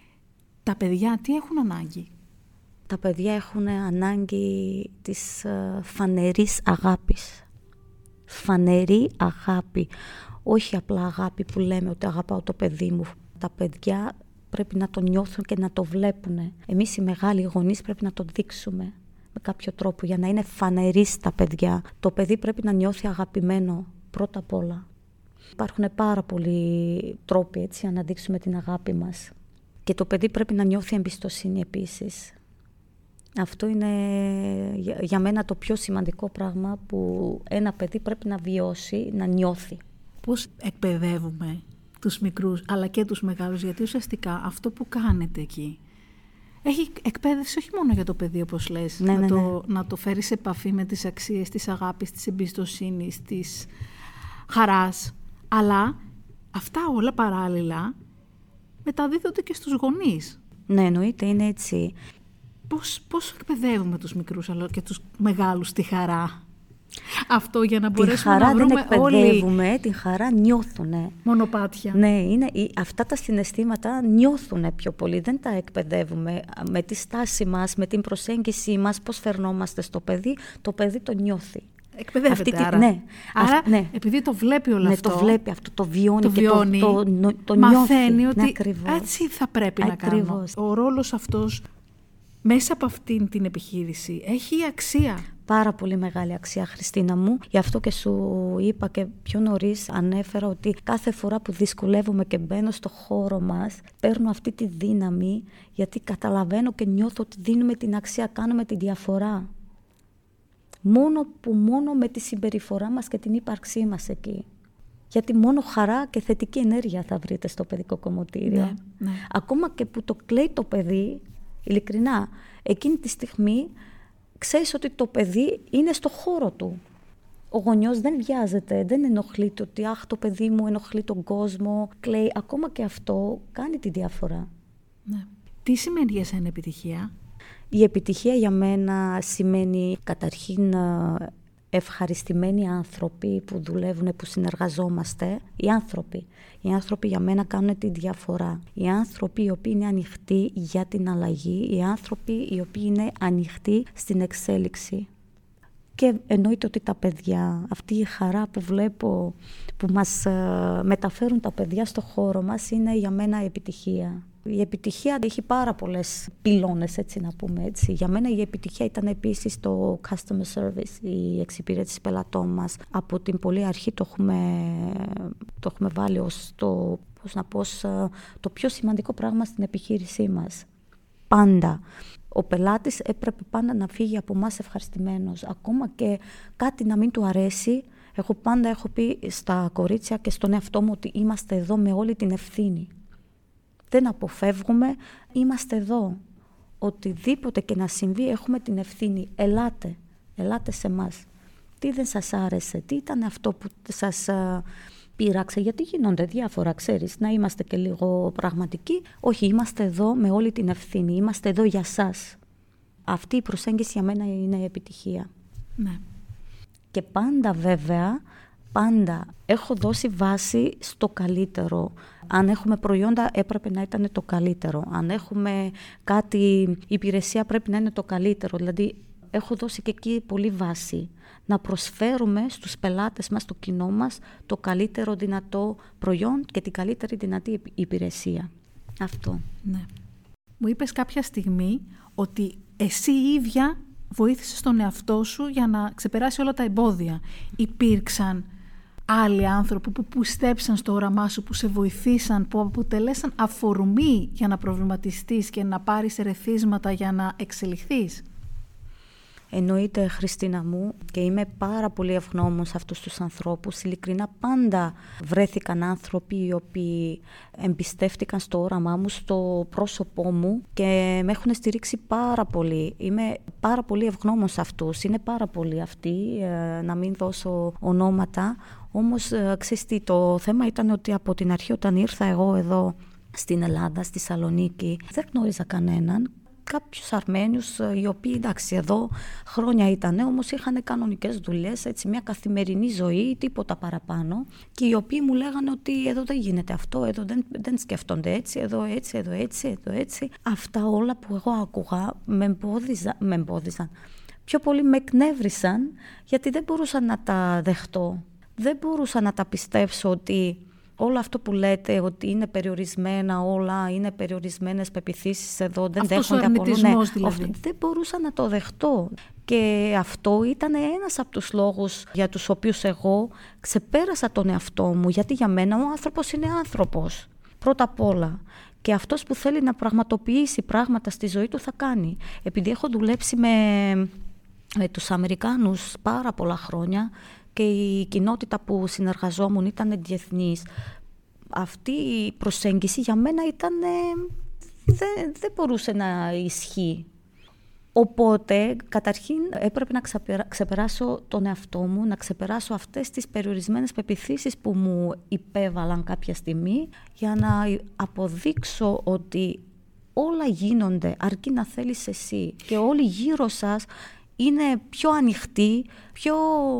Speaker 1: τα παιδιά τι έχουν ανάγκη?
Speaker 2: Τα παιδιά έχουν ανάγκη της φανερής αγάπης. Φανερή αγάπη. Όχι απλά αγάπη που λέμε ότι αγαπάω το παιδί μου. Τα παιδιά πρέπει να το νιώθουν και να το βλέπουν. Εμείς οι μεγάλοι γονείς πρέπει να το δείξουμε με κάποιο τρόπο για να είναι φανεροί στα παιδιά. Το παιδί πρέπει να νιώθει αγαπημένο πρώτα απ' όλα. Υπάρχουν πάρα πολλοί τρόποι έτσι, να δείξουμε την αγάπη μας. Και το παιδί πρέπει να νιώθει εμπιστοσύνη επίσης. Αυτό είναι για μένα το πιο σημαντικό πράγμα που ένα παιδί πρέπει να βιώσει, να νιώθει.
Speaker 1: Πώς εκπαιδεύουμε τους μικρούς αλλά και τους μεγάλους, γιατί ουσιαστικά αυτό που κάνετε εκεί έχει εκπαίδευση όχι μόνο για το παιδί, όπως λες,
Speaker 2: ναι,
Speaker 1: να,
Speaker 2: ναι,
Speaker 1: το,
Speaker 2: ναι.
Speaker 1: να το φέρει σε επαφή με τις αξίες της αγάπης, της εμπιστοσύνης, της χαράς, αλλά αυτά όλα παράλληλα μεταδίδονται και στους γονείς.
Speaker 2: Ναι, εννοείται, είναι έτσι.
Speaker 1: Πώς, πώς εκπαιδεύουμε τους μικρούς αλλά και τους μεγάλους τη χαρά? Αυτό για να μπορέσουμε να βρούμε όλοι...
Speaker 2: Την χαρά δεν εκπαιδεύουμε, την χαρά νιώθουνε.
Speaker 1: Μονοπάτια.
Speaker 2: Ναι, είναι, αυτά τα συναισθήματα νιώθουνε πιο πολύ, δεν τα εκπαιδεύουμε. Με τη στάση μας, με την προσέγγιση μας, πώς φερνόμαστε στο παιδί, το παιδί το νιώθει.
Speaker 1: Εκπαιδεύεται
Speaker 2: Αυτή,
Speaker 1: άρα.
Speaker 2: Ναι.
Speaker 1: Άρα,
Speaker 2: Αυτ, ναι.
Speaker 1: επειδή το βλέπει όλο
Speaker 2: ναι,
Speaker 1: αυτό,
Speaker 2: το βλέπει αυτό, το βιώνει,
Speaker 1: το βιώνει
Speaker 2: και το, το, το, το
Speaker 1: μαθαίνει
Speaker 2: νιώθει.
Speaker 1: ότι
Speaker 2: ναι,
Speaker 1: έτσι θα πρέπει
Speaker 2: ακριβώς.
Speaker 1: να κάνω. Ο ρόλος αυτός μέσα από αυτήν την επιχείρηση έχει αξία.
Speaker 2: Πάρα πολύ μεγάλη αξία, Χριστίνα μου. Γι' αυτό και σου είπα και πιο νωρίς ανέφερα ότι κάθε φορά που δυσκολεύομαι και μπαίνω στο χώρο μας, παίρνω αυτή τη δύναμη, γιατί καταλαβαίνω και νιώθω ότι δίνουμε την αξία, κάνουμε τη διαφορά. Μόνο που μόνο με τη συμπεριφορά μας και την ύπαρξή μας εκεί. Γιατί μόνο χαρά και θετική ενέργεια θα βρείτε στο παιδικό κομμωτήριο.
Speaker 1: Ναι, ναι.
Speaker 2: Ακόμα και που το κλαίει το παιδί, ειλικρινά, εκείνη τη στιγμή ξέρεις ότι το παιδί είναι στο χώρο του. Ο γονιός δεν βιάζεται, δεν ενοχλείται ότι αχ, το παιδί μου ενοχλεί τον κόσμο, κλαίει. Ακόμα και αυτό κάνει τη διαφορά.
Speaker 1: Ναι. Τι σημαίνει για σένα επιτυχία?
Speaker 2: Η επιτυχία για μένα σημαίνει καταρχήν ευχαριστημένοι άνθρωποι που δουλεύουν, που συνεργαζόμαστε. Οι άνθρωποι. Οι άνθρωποι για μένα κάνουν τη διαφορά. Οι άνθρωποι οι οποίοι είναι ανοιχτοί για την αλλαγή. Οι άνθρωποι οι οποίοι είναι ανοιχτοί στην εξέλιξη. Και εννοείται ότι τα παιδιά, αυτή η χαρά που βλέπω, που μας μεταφέρουν τα παιδιά στο χώρο μας, είναι για μένα επιτυχία. Η επιτυχία έχει πάρα πολλές πυλώνες, έτσι να πούμε έτσι. Για μένα η επιτυχία ήταν επίσης το customer service, η εξυπηρέτηση πελατών μας. Από την πολύ αρχή το έχουμε, το έχουμε βάλει ως το, πώς να πω, το πιο σημαντικό πράγμα στην επιχείρησή μας. Πάντα. Ο πελάτης έπρεπε πάντα να φύγει από εμάς ευχαριστημένος. Ακόμα και κάτι να μην του αρέσει, εγώ πάντα έχω πει στα κορίτσια και στον εαυτό μου ότι είμαστε εδώ με όλη την ευθύνη. Δεν αποφεύγουμε, είμαστε εδώ. Οτιδήποτε και να συμβεί έχουμε την ευθύνη. Ελάτε, ελάτε σε μας. Τι δεν σας άρεσε, τι ήταν αυτό που σας α, πείραξε, γιατί γίνονται διάφορα, ξέρεις, να είμαστε και λίγο πραγματικοί. Όχι, είμαστε εδώ με όλη την ευθύνη, είμαστε εδώ για σας. Αυτή η προσέγγιση για μένα είναι επιτυχία.
Speaker 1: Ναι.
Speaker 2: Και πάντα βέβαια, πάντα έχω δώσει βάση στο καλύτερο. Αν έχουμε προϊόντα έπρεπε να ήταν το καλύτερο. Αν έχουμε κάτι υπηρεσία πρέπει να είναι το καλύτερο. Δηλαδή έχω δώσει και εκεί πολύ βάση. Να προσφέρουμε στους πελάτες μας, στο κοινό μας, το καλύτερο δυνατό προϊόν και την καλύτερη δυνατή υπηρεσία. Αυτό.
Speaker 1: Ναι. Μου είπες κάποια στιγμή ότι εσύ ίδια βοήθησες τον εαυτό σου για να ξεπεράσει όλα τα εμπόδια. Υπήρξαν άλλοι άνθρωποι που πιστέψαν στο όραμά σου, που σε βοηθήσαν, που αποτελέσαν αφορμή για να προβληματιστείς και να πάρεις ερεθίσματα για να εξελιχθείς?
Speaker 2: Εννοείται, Χριστίνα μου, και είμαι πάρα πολύ ευγνώμων σε αυτούς τους ανθρώπους. Ειλικρινά πάντα βρέθηκαν άνθρωποι οι οποίοι εμπιστεύτηκαν στο όραμά μου, στο πρόσωπό μου και με έχουν στηρίξει πάρα πολύ. Είμαι πάρα πολύ ευγνώμων σε αυτούς. Είναι πάρα πολλοί αυτοί, ε, να μην δώσω ονόματα. Όμως, ε, ξέρεις τι, το θέμα ήταν ότι από την αρχή όταν ήρθα εγώ εδώ στην Ελλάδα, στη Σαλονίκη, δεν γνώριζα κανέναν. Κάποιους Αρμένιους, οι οποίοι εντάξει εδώ χρόνια ήταν, όμως είχαν κανονικές δουλειές, έτσι, μια καθημερινή ζωή, τίποτα παραπάνω, και οι οποίοι μου λέγανε ότι εδώ δεν γίνεται αυτό, εδώ δεν, δεν σκέφτονται έτσι, εδώ έτσι, εδώ έτσι, εδώ έτσι. Αυτά όλα που εγώ άκουγα με, εμπόδιζα, με εμπόδιζαν. Πιο πολύ με εκνεύρισαν, γιατί δεν μπορούσα να τα δεχτώ. Δεν μπορούσα να τα πιστέψω ότι όλο αυτό που λέτε, ότι είναι περιορισμένα όλα, είναι περιορισμένες πεποιθήσεις εδώ, δεν
Speaker 1: αυτός
Speaker 2: δέχονται από όλο. Ναι,
Speaker 1: δηλαδή.
Speaker 2: δεν μπορούσα να το δεχτώ. Και αυτό ήταν ένας από τους λόγους για τους οποίους εγώ ξεπέρασα τον εαυτό μου, γιατί για μένα ο άνθρωπος είναι άνθρωπος, πρώτα απ' όλα. Και αυτός που θέλει να πραγματοποιήσει πράγματα στη ζωή του θα κάνει. Επειδή έχω δουλέψει με, με τους Αμερικάνους πάρα πολλά χρόνια και η κοινότητα που συνεργαζόμουν ήταν διεθνής, αυτή η προσέγγιση για μένα ήταν, δεν, δεν μπορούσε να ισχύει. Οπότε, καταρχήν, έπρεπε να ξεπεράσω τον εαυτό μου, να ξεπεράσω αυτές τις περιορισμένες πεποιθήσεις που μου υπέβαλαν κάποια στιγμή, για να αποδείξω ότι όλα γίνονται αρκεί να θέλεις εσύ. Και όλοι γύρω σας είναι πιο ανοιχτοί, πιο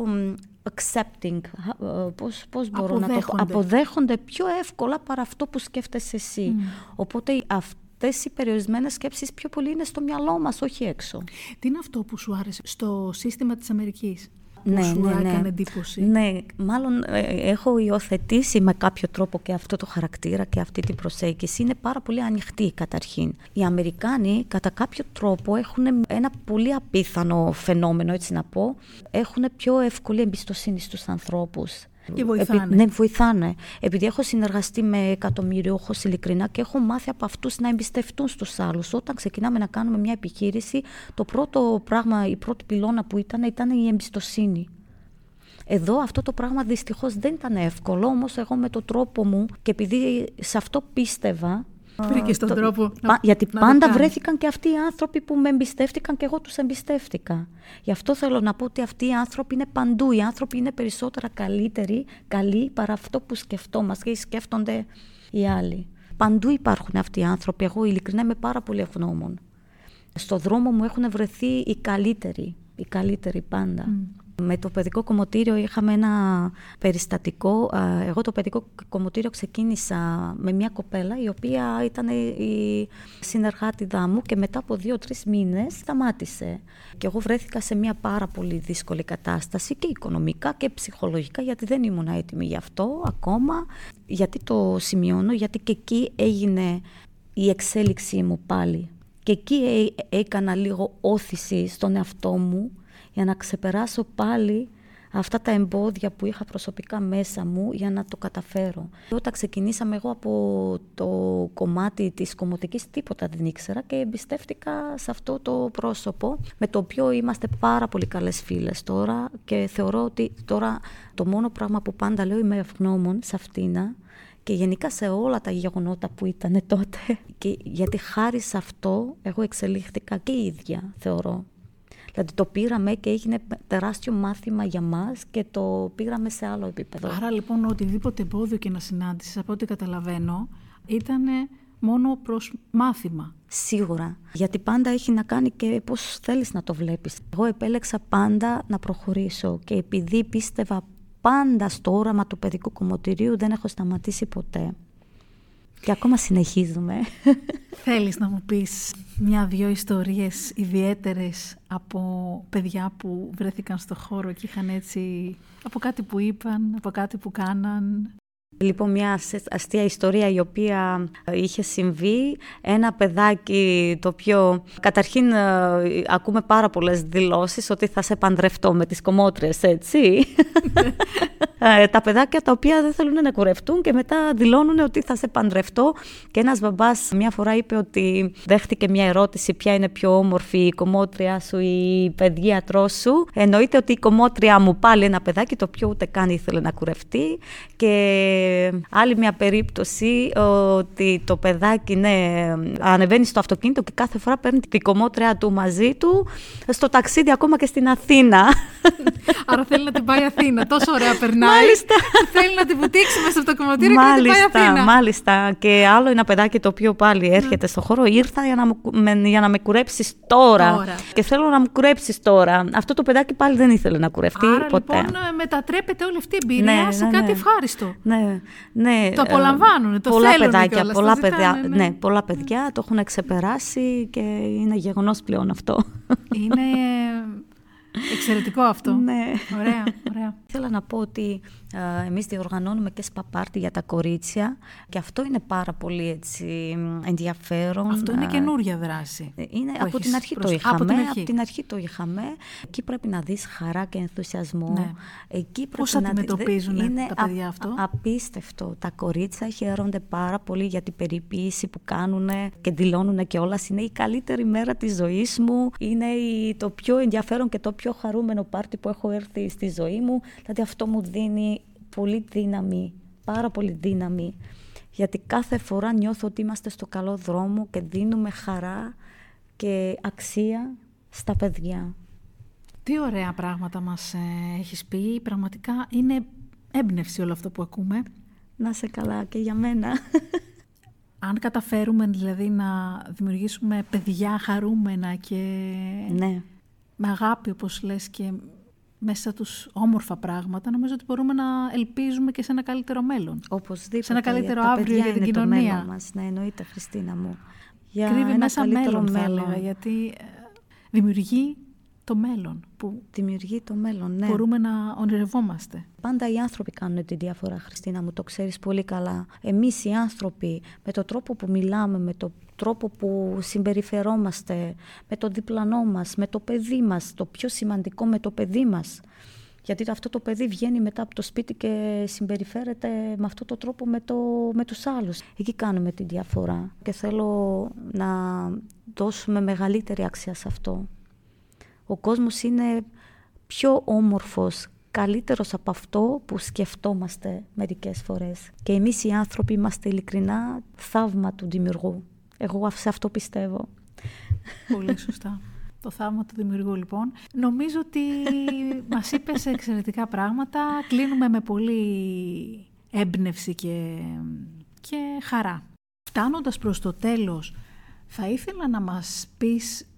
Speaker 2: accepting, πώς, πώς μπορώ
Speaker 1: αποδέχονται.
Speaker 2: να το πω, αποδέχονται πιο εύκολα παρά αυτό που σκέφτεσαι εσύ. Mm. Οπότε αυτό. Αυτές οι περιορισμένες σκέψεις πιο πολύ είναι στο μυαλό μας, όχι έξω.
Speaker 1: Τι είναι αυτό που σου άρεσε στο σύστημα της Αμερικής, που
Speaker 2: ναι,
Speaker 1: σου
Speaker 2: ναι,
Speaker 1: έκανε
Speaker 2: ναι.
Speaker 1: εντύπωση?
Speaker 2: Ναι, μάλλον ε, έχω υιοθετήσει με κάποιο τρόπο και αυτό το χαρακτήρα και αυτή την προσέγγιση. Είναι πάρα πολύ ανοιχτή καταρχήν. Οι Αμερικάνοι κατά κάποιο τρόπο έχουν ένα πολύ απίθανο φαινόμενο, έτσι να πω. Έχουν πιο εύκολη εμπιστοσύνη στους ανθρώπους.
Speaker 1: Και βοηθάνε.
Speaker 2: Επει, ναι, βοηθάνε. Επειδή έχω συνεργαστεί με εκατομμυριούχους ειλικρινά και έχω μάθει από αυτούς να εμπιστευτούν στους άλλους. Όταν ξεκινάμε να κάνουμε μια επιχείρηση, το πρώτο πράγμα, η πρώτη πυλώνα που ήταν, ήταν η εμπιστοσύνη. Εδώ αυτό το πράγμα δυστυχώς δεν ήταν εύκολο, όμως εγώ με τον τρόπο μου και επειδή σε αυτό πίστευα.
Speaker 1: Βρήκες τον
Speaker 2: το,
Speaker 1: τρόπο
Speaker 2: πα,
Speaker 1: να,
Speaker 2: γιατί
Speaker 1: να
Speaker 2: πάντα βρέθηκαν και αυτοί οι άνθρωποι που με εμπιστεύτηκαν και εγώ τους εμπιστεύτηκα. Γι' αυτό θέλω να πω ότι αυτοί οι άνθρωποι είναι παντού. Οι άνθρωποι είναι περισσότερα καλύτεροι, καλοί παρά αυτό που σκεφτόμαστε ή σκέφτονται οι άλλοι. Παντού υπάρχουν αυτοί οι άνθρωποι. Εγώ ειλικρινά είμαι πάρα πολύ ευγνώμων. Στο δρόμο μου έχουν βρεθεί οι καλύτεροι. Οι καλύτεροι πάντα. Mm. Με το παιδικό κομμωτήριο είχαμε ένα περιστατικό. Εγώ το παιδικό κομμωτήριο ξεκίνησα με μια κοπέλα η οποία ήταν η συνεργάτηδά μου και μετά από δύο-τρεις μήνες σταμάτησε. Και εγώ βρέθηκα σε μια πάρα πολύ δύσκολη κατάσταση και οικονομικά και ψυχολογικά, γιατί δεν ήμουν έτοιμη γι' αυτό ακόμα. Γιατί το σημειώνω, γιατί και εκεί έγινε η εξέλιξή μου πάλι. Και εκεί έκανα λίγο όθηση στον εαυτό μου για να ξεπεράσω πάλι αυτά τα εμπόδια που είχα προσωπικά μέσα μου για να το καταφέρω. Όταν ξεκινήσαμε εγώ από το κομμάτι της κομμωτικής τίποτα δεν ήξερα και εμπιστεύτηκα σε αυτό το πρόσωπο με το οποίο είμαστε πάρα πολύ καλές φίλες τώρα και θεωρώ ότι τώρα το μόνο πράγμα που πάντα λέω είμαι ευγνώμων σε αυτήνα και γενικά σε όλα τα γεγονότα που ήταν τότε και γιατί χάρη σε αυτό εγώ εξελίχθηκα και η ίδια θεωρώ. Δηλαδή το πήραμε και έγινε τεράστιο μάθημα για μας και το πήραμε σε άλλο επίπεδο.
Speaker 1: Άρα λοιπόν οτιδήποτε εμπόδιο και να συνάντησες, από ό,τι καταλαβαίνω, ήταν μόνο προς μάθημα.
Speaker 2: Σίγουρα, γιατί πάντα έχει να κάνει και πώς θέλεις να το βλέπεις. Εγώ επέλεξα πάντα να προχωρήσω και επειδή πίστευα πάντα στο όραμα του παιδικού κομμωτηρίου δεν έχω σταματήσει ποτέ. Και ακόμα συνεχίζουμε.
Speaker 1: Θέλεις να μου πεις μια-δυο ιστορίες ιδιαίτερες από παιδιά που βρέθηκαν στο χώρο και είχαν έτσι, από κάτι που είπαν, από κάτι που κάναν?
Speaker 2: Λοιπόν, μια αστεία ιστορία η οποία είχε συμβεί. Ένα παιδάκι το οποίο καταρχήν ακούμε πάρα πολλές δηλώσεις ότι θα σε παντρευτώ με τις κομμότριες, έτσι. Τα παιδάκια τα οποία δεν θέλουν να κουρευτούν και μετά δηλώνουν ότι θα σε παντρευτώ. Και ένας μπαμπάς μια φορά είπε ότι δέχτηκε μια ερώτηση ποια είναι πιο όμορφη, η κομμότρια σου ή η παιδίατρό σου. Εννοείται ότι η κομμότρια μου πάλι ένα παιδάκι το οποίο ούτε καν ήθελε να κουρευτεί. Και άλλη μια περίπτωση ότι το παιδάκι ναι, ανεβαίνει στο αυτοκίνητο και κάθε φορά παίρνει την κομμότρια του μαζί του στο ταξίδι ακόμα και στην Αθήνα.
Speaker 1: Άρα θέλει να την πάει Αθήνα, τόσο ωραία περνάει.
Speaker 2: Μάλιστα.
Speaker 1: Θέλει να την βουτήξει μέσα από το κομμωτήριο και
Speaker 2: μάλιστα,
Speaker 1: να την πάει Αθήνα.
Speaker 2: Μάλιστα. Και άλλο ένα παιδάκι το οποίο πάλι έρχεται στο χώρο. Ήρθα για να, με, για να με κουρέψεις τώρα. τώρα. Και θέλω να μου κουρέψεις τώρα. Αυτό το παιδάκι πάλι δεν ήθελε να κουρευτεί
Speaker 1: Άρα,
Speaker 2: ποτέ.
Speaker 1: Λοιπόν μετατρέπεται όλη αυτή η εμπειρία
Speaker 2: ναι,
Speaker 1: σε
Speaker 2: ναι,
Speaker 1: κάτι
Speaker 2: ναι.
Speaker 1: ευχάριστο.
Speaker 2: Ναι, ναι.
Speaker 1: Το απολαμβάνουν, το
Speaker 2: πολλά
Speaker 1: θέλουν
Speaker 2: παιδάκια,
Speaker 1: κιόλας,
Speaker 2: πολλά,
Speaker 1: το
Speaker 2: παιδιά,
Speaker 1: ζητάνε,
Speaker 2: ναι.
Speaker 1: ναι,
Speaker 2: πολλά παιδιά το έχουν ξεπεράσει και είναι γεγονός πλέον αυτό.
Speaker 1: Είναι εξαιρετικό αυτό.
Speaker 2: Ναι.
Speaker 1: Ωραία, ωραία.
Speaker 2: Θέλω να πω ότι Εμείς διοργανώνουμε και σπαπάρτι για τα κορίτσια και αυτό είναι πάρα πολύ έτσι, ενδιαφέρον.
Speaker 1: Αυτό είναι καινούρια δράση.
Speaker 2: Είναι, από την αρχή προς... το είχαμε. Από την αρχή. από την αρχή το είχαμε. Εκεί πρέπει να δεις χαρά και ενθουσιασμό. Ναι. Εκεί
Speaker 1: Πώς να... αντιμετωπίζουν
Speaker 2: είναι
Speaker 1: τα παιδιά αυτό?
Speaker 2: Α, απίστευτο. Τα κορίτσια χαίρονται πάρα πολύ για την περιποίηση που κάνουν και δηλώνουν κιόλας. Είναι η καλύτερη μέρα της ζωής μου. Είναι το πιο ενδιαφέρον και το πιο χαρούμενο πάρτι που έχω έρθει στη ζωή μου. Δηλαδή αυτό μου δίνει πολύ δύναμη, πάρα πολύ δύναμη. Γιατί κάθε φορά νιώθω ότι είμαστε στο καλό δρόμο και δίνουμε χαρά και αξία στα παιδιά.
Speaker 1: Τι ωραία πράγματα μας ε, έχεις πει. Πραγματικά είναι έμπνευση όλο αυτό που ακούμε.
Speaker 2: Να σε καλά και για μένα.
Speaker 1: Αν καταφέρουμε δηλαδή να δημιουργήσουμε παιδιά χαρούμενα και
Speaker 2: ναι.
Speaker 1: με αγάπη, όπως λες, και μέσα τους όμορφα πράγματα, νομίζω ότι μπορούμε να ελπίζουμε και σε ένα καλύτερο μέλλον.
Speaker 2: Οπωσδήποτε.
Speaker 1: Σε ένα καλύτερο αύριο για την κοινωνία.
Speaker 2: Το μέλλον μας. Ναι, εννοείται, Χριστίνα μου. Για
Speaker 1: κρύβει
Speaker 2: ένα
Speaker 1: μέσα μέλλον,
Speaker 2: μέλλον,
Speaker 1: θα έλεγα, γιατί δημιουργεί το μέλλον. Που
Speaker 2: δημιουργεί το μέλλον, ναι.
Speaker 1: Μπορούμε να ονειρευόμαστε.
Speaker 2: Πάντα οι άνθρωποι κάνουν τη διαφορά, Χριστίνα μου, το ξέρεις πολύ καλά. Εμείς οι άνθρωποι, με τον τρόπο που μιλάμε, με τον τρόπο που συμπεριφερόμαστε, με το διπλανό μας, με το παιδί μας, το πιο σημαντικό με το παιδί μας. Γιατί αυτό το παιδί βγαίνει μετά από το σπίτι και συμπεριφέρεται με αυτόν τον τρόπο με, το, με τους άλλους. Εκεί κάνουμε τη διαφορά και θέλω να δώσουμε μεγαλύτερη αξία σε αυτό. Ο κόσμος είναι πιο όμορφος, καλύτερος από αυτό που σκεφτόμαστε μερικές φορές. Και εμείς οι άνθρωποι είμαστε ειλικρινά θαύμα του δημιουργού. Εγώ σε αυτό πιστεύω.
Speaker 1: Πολύ σωστά. Το θαύμα του δημιουργού, λοιπόν. Νομίζω ότι μας είπες εξαιρετικά πράγματα. Κλείνουμε με πολύ έμπνευση και, και χαρά. Φτάνοντας προς το τέλος, θα ήθελα να μας πεις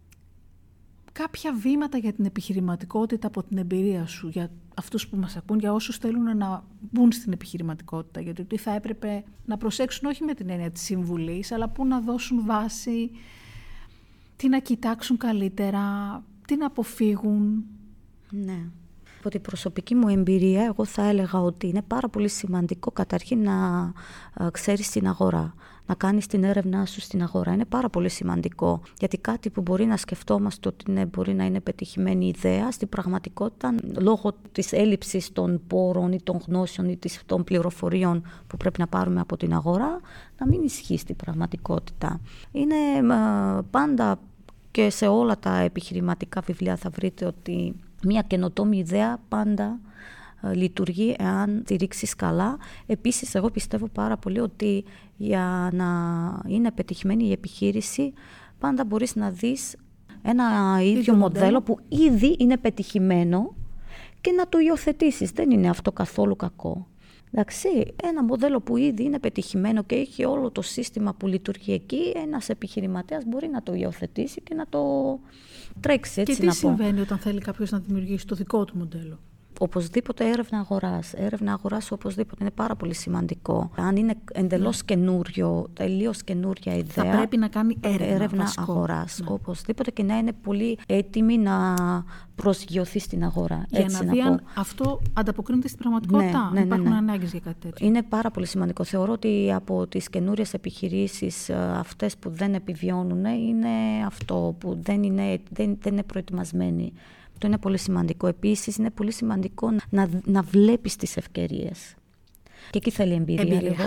Speaker 1: κάποια βήματα για την επιχειρηματικότητα από την εμπειρία σου, για αυτούς που μας ακούν, για όσους θέλουν να μπουν στην επιχειρηματικότητα, γιατί τι θα έπρεπε να προσέξουν όχι με την έννοια της συμβουλής, αλλά που να δώσουν βάση, τι να κοιτάξουν καλύτερα, τι να αποφύγουν.
Speaker 2: Ναι. Από την προσωπική μου εμπειρία, εγώ θα έλεγα ότι είναι πάρα πολύ σημαντικό καταρχήν να ξέρεις την αγορά, να κάνεις την έρευνά σου στην αγορά. Είναι πάρα πολύ σημαντικό, γιατί κάτι που μπορεί να σκεφτόμαστε ότι είναι, μπορεί να είναι πετυχημένη ιδέα, στην πραγματικότητα, λόγω της έλλειψης των πόρων ή των γνώσεων ή των πληροφοριών που πρέπει να πάρουμε από την αγορά, να μην ισχύει στην πραγματικότητα. Είναι πάντα και σε όλα τα επιχειρηματικά βιβλία θα βρείτε ότι μια καινοτόμη ιδέα πάντα ε, λειτουργεί εάν τη ρίξεις καλά. Επίσης, εγώ πιστεύω πάρα πολύ ότι για να είναι πετυχημένη η επιχείρηση, πάντα μπορείς να δεις ένα ίδιο, ίδιο μοντέλο, μοντέλο που ήδη είναι πετυχημένο και να το υιοθετήσεις. Δεν είναι αυτό καθόλου κακό. Εντάξει, ένα μοντέλο που ήδη είναι πετυχημένο και έχει όλο το σύστημα που λειτουργεί εκεί, ένας επιχειρηματίας μπορεί να το υιοθετήσει και να το τρέξει, έτσι
Speaker 1: να πω. Και τι συμβαίνει
Speaker 2: πω.
Speaker 1: όταν θέλει κάποιος να δημιουργήσει το δικό του μοντέλο?
Speaker 2: Οπωσδήποτε έρευνα αγοράς. Έρευνα αγοράς οπωσδήποτε είναι πάρα πολύ σημαντικό. Αν είναι εντελώς ναι. καινούριο, τελείως καινούρια ιδέα,
Speaker 1: θα πρέπει να κάνει έρευνα,
Speaker 2: έρευνα αγοράς. Ναι. Οπωσδήποτε και να είναι πολύ έτοιμη να προσγειωθεί στην αγορά.
Speaker 1: Για
Speaker 2: έτσι
Speaker 1: να
Speaker 2: να
Speaker 1: δει
Speaker 2: πω.
Speaker 1: αν αυτό ανταποκρίνεται στην πραγματικότητα.
Speaker 2: Ναι, ναι, ναι,
Speaker 1: υπάρχουν
Speaker 2: ναι.
Speaker 1: ανάγκες για κάτι τέτοιο.
Speaker 2: Είναι πάρα πολύ σημαντικό. Θεωρώ ότι από τις καινούριες επιχειρήσεις, αυτές που δεν επιβιώνουν, είναι αυτό που δεν είναι, δεν, δεν είναι προετοιμασμένοι. Αυτό είναι πολύ σημαντικό. Επίσης, είναι πολύ σημαντικό να, να βλέπεις τις ευκαιρίες. Και εκεί θέλει εμπειρία.
Speaker 1: εμπειρία.
Speaker 2: Λίγο.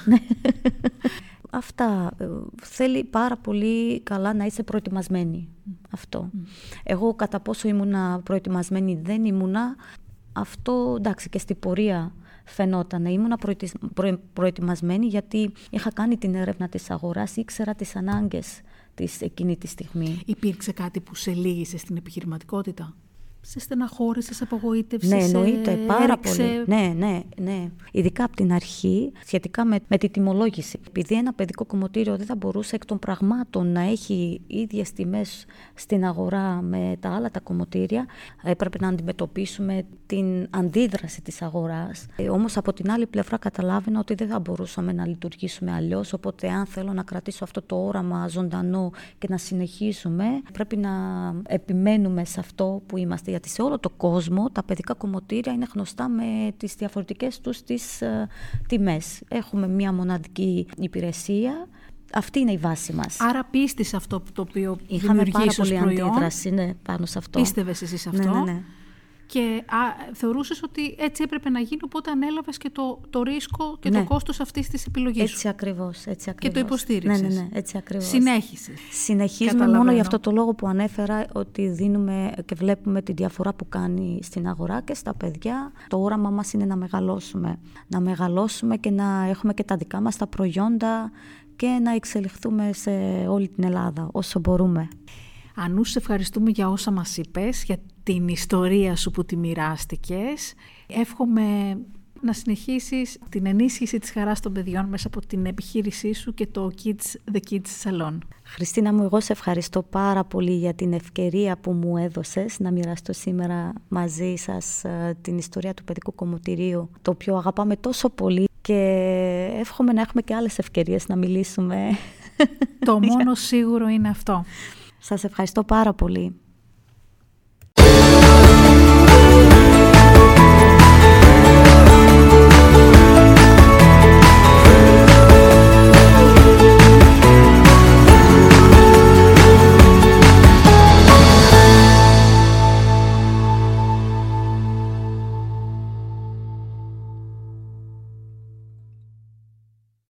Speaker 2: Αυτά. Θέλει πάρα πολύ καλά να είσαι προετοιμασμένη. Mm. Αυτό. Mm. Εγώ κατά πόσο ήμουνα προετοιμασμένη, δεν ήμουνα. Αυτό, εντάξει, και στην πορεία φαινόταν. Ήμουνα προετοι... προ... προετοιμασμένη γιατί είχα κάνει την έρευνα της αγοράς, ήξερα τις ανάγκες της εκείνη τη στιγμή.
Speaker 1: Υπήρξε κάτι που σε λύγησε στην επιχειρηματικότητα? Σε στεναχώρησε, σε απογοήτευσε?
Speaker 2: Ναι, εννοείται,
Speaker 1: σε
Speaker 2: πάρα
Speaker 1: έριξε...
Speaker 2: πολύ. Ναι, ναι, ναι. Ειδικά από την αρχή, σχετικά με, με τη τιμολόγηση. Επειδή ένα παιδικό κομμωτήριο δεν θα μπορούσε εκ των πραγμάτων να έχει ίδιες τιμές στην αγορά με τα άλλα τα κομμωτήρια, έπρεπε να αντιμετωπίσουμε την αντίδραση της αγοράς. Ε, όμως από την άλλη πλευρά καταλάβαινα ότι δεν θα μπορούσαμε να λειτουργήσουμε αλλιώς. Οπότε, αν θέλω να κρατήσω αυτό το όραμα ζωντανό και να συνεχίσουμε, πρέπει να επιμένουμε σε αυτό που είμαστε. γιατί σε όλο το κόσμο τα παιδικά κομμωτήρια είναι γνωστά με τις διαφορετικές τους τις uh, τιμές. Έχουμε μια μοναδική υπηρεσία. Αυτή είναι η βάση μας.
Speaker 1: Άρα πίστης αυτό το οποίο
Speaker 2: είχαμε πάρα πολύ
Speaker 1: προϊόν,
Speaker 2: αντίδραση, ναι, πάνω σε αυτό.
Speaker 1: Πίστευες εσύ σε αυτό.
Speaker 2: Ναι, ναι, ναι.
Speaker 1: Και α, θεωρούσες ότι έτσι έπρεπε να γίνει, οπότε ανέλαβες και το, το ρίσκο και
Speaker 2: ναι.
Speaker 1: το κόστος αυτής της επιλογής
Speaker 2: έτσι
Speaker 1: σου.
Speaker 2: Ακριβώς, έτσι ακριβώς.
Speaker 1: Και το υποστήριξες.
Speaker 2: Ναι, ναι, ναι, έτσι ακριβώς.
Speaker 1: Συνέχισες.
Speaker 2: Συνεχίζουμε μόνο για αυτό το λόγο που ανέφερα, ότι δίνουμε και βλέπουμε τη διαφορά που κάνει στην αγορά και στα παιδιά. Το όραμα μας είναι να μεγαλώσουμε. Να μεγαλώσουμε και να έχουμε και τα δικά μας τα προϊόντα και να εξελιχθούμε σε όλη την Ελλάδα όσο μπορούμε.
Speaker 1: Ανού, σε ευχαριστούμε για όσα μας είπες, για την ιστορία σου που τη μοιράστηκες. Εύχομαι να συνεχίσεις την ενίσχυση της χαράς των παιδιών μέσα από την επιχείρησή σου και το Kids, The Kids Salon.
Speaker 2: Χριστίνα μου, εγώ σε ευχαριστώ πάρα πολύ για την ευκαιρία που μου έδωσες να μοιραστώ σήμερα μαζί σας την ιστορία του παιδικού κομμωτηρίου, το οποίο αγαπάμε τόσο πολύ και εύχομαι να έχουμε και άλλες ευκαιρίες να μιλήσουμε.
Speaker 1: Το μόνο σίγουρο είναι αυτό.
Speaker 2: Σας ευχαριστώ πάρα πολύ.